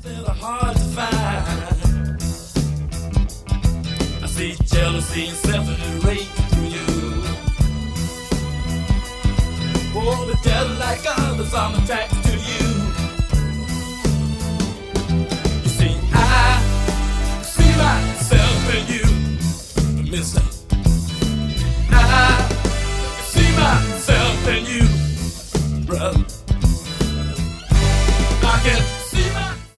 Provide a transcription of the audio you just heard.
that are hard to find. I see jealousy and self-hate through you. Oh, but just like others, I'm attracted to you. You see, I see myself in you, mister. I see myself in you, brother.